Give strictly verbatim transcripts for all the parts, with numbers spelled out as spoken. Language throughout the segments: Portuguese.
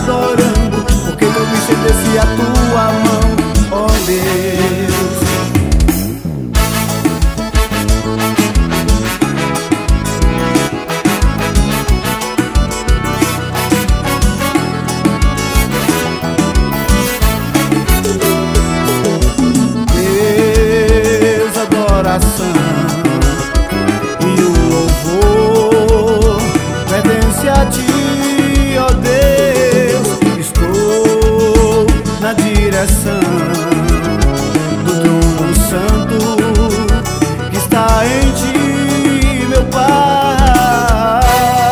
adorando, porque tu me estendesse a tua mão, ó Deus. Deus, adoração e o louvor pertence a ti, ó Deus. Estou na direção do trono santo que está em ti, meu Pai.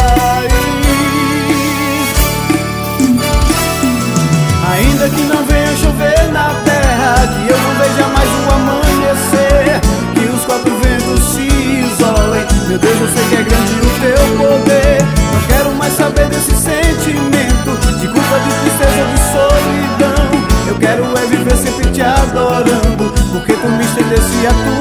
Ainda que não venha chover na terra, que eu não veja mais o amanhecer, que os quatro ventos se isolem, meu Deus, eu sei que é grande o teu poder. Não quero mais saber desse sentimento de culpa, de tristeza, de solidão. Eu quero é viver sempre te adorando, porque tu me estendesse a tua